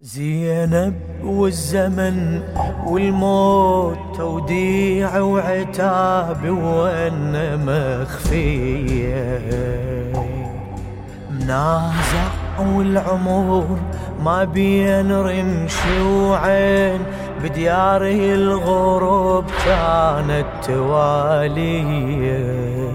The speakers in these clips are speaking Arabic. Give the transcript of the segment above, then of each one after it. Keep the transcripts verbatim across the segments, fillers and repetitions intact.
زينب والزمن والموت توديع وعتاب وأنا مخفية منازع والعمر ما بين رمش وعين بديار الغروب كانت توالية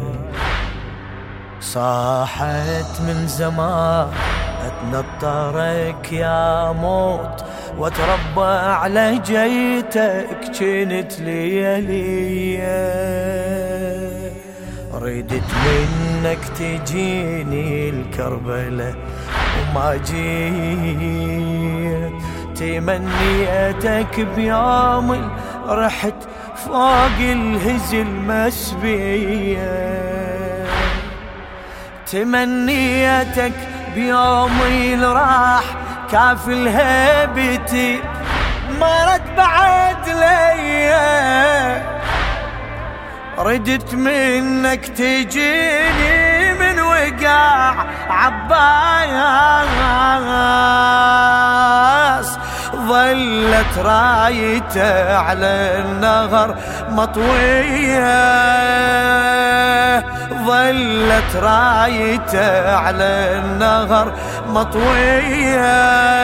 صاحت من زمان اتنطرك يا موت واتربى على جيتك كنت ليالية ردت منك تجيني الكربلة وما جيت تمنيتك بيوم رحت فوق الهزل مسبية تمنيتك بيومي راح كافل هيبتي ما رد بعد ليا ردت منك تجيني من وقع عباس ظلت رايته على النهر مطوية ظلت رايته على النهر مطوية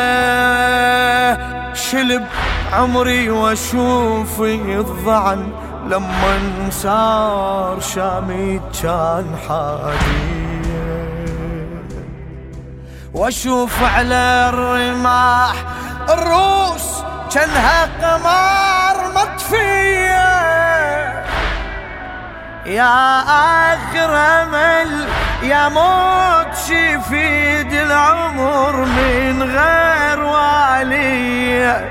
شلب عمري واشوف الضعن لما انسار شامي كان حادية واشوف على الرماح الروس كانها قمار مطفية يا آخر أمل يا موت شفيد العمر من غير والي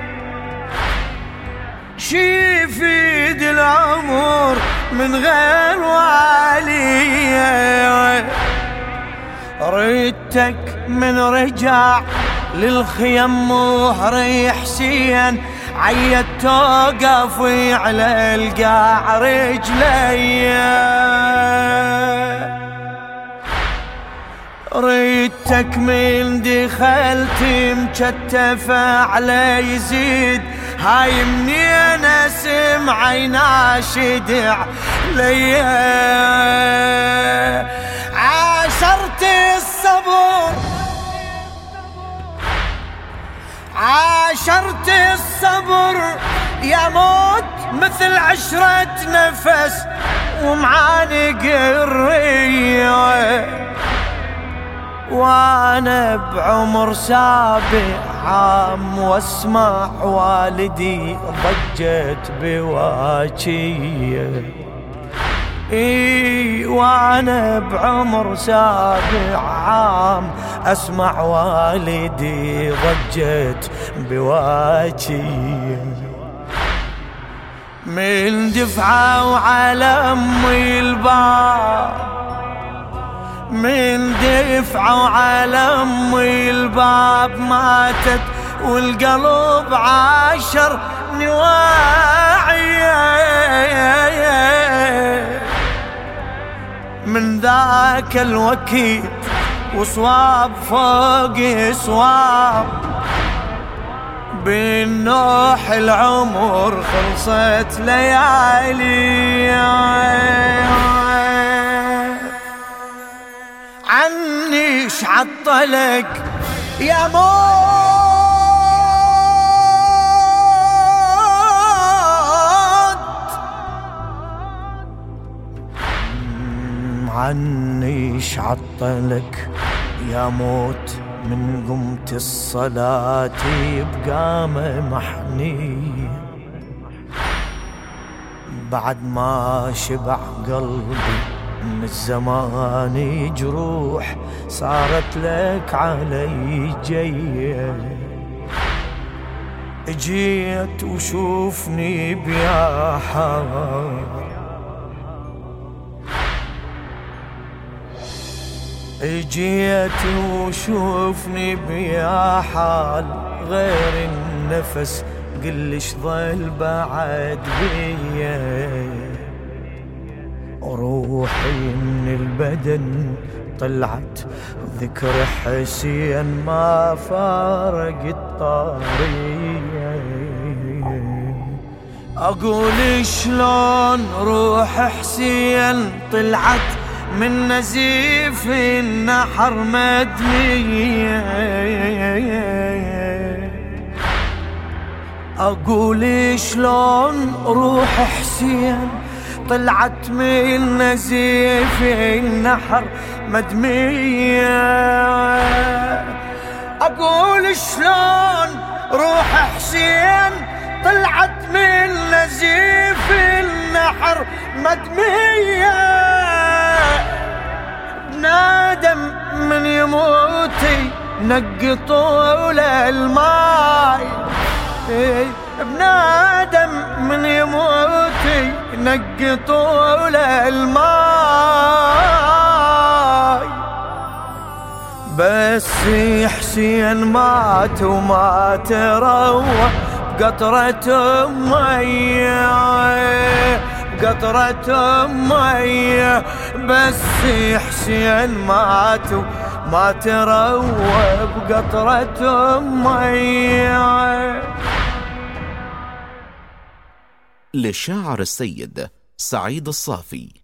شفيد العمر من غير والي ريتك من رجع للخيم مهري حسين عيت توقف على القاع رجلي ريتك من دخلت مكتفة على يزيد هاي منين اسمع يناشد علي عاشرت الصبر عاشرت الصبر يا موت مثل عشرة نفس ومعانق الرية وانا بعمر سابع عام واسمع والدي ضجت بواجيه اي وانا بعمر سابع عام اسمع والدي ضجت بواجيه من دفعه وعلى امي الباب من دفعه وعلى امي الباب ماتت والقلب عاشر نواعيه من ذاك الوقت وصواب فوق صواب بالنوح العمر خلصت ليالي عني شعطلك يا موت عني شعطلك يا موت من قمت الصلاة بقامة محني بعد ما شبع قلبي من الزمان جروح صارت لك علي جيه جيت وشوفني بيا حار جيت وشوفني بيا حال غير النفس قلش ظل بعد بيا روحي من البدن طلعت ذكر حسين ما فارق الطريق. أقول شلون روح حسين طلعت من نزيف النحر مدمية. أقول شلون روح حسين طلعت من نزيف النحر مدمية. أقول شلون روح حسين طلعت من نزيف النحر مدمية. بنادم من يموتي نقطوا له الماي. بنادم من يموتي نقطوا له الماي. بس حسين مات وما تروى بقطرة مية، بقطرة مية. بس حسين مات وما تروى بقطرة مية. للشاعر السيد سعيد الصافي.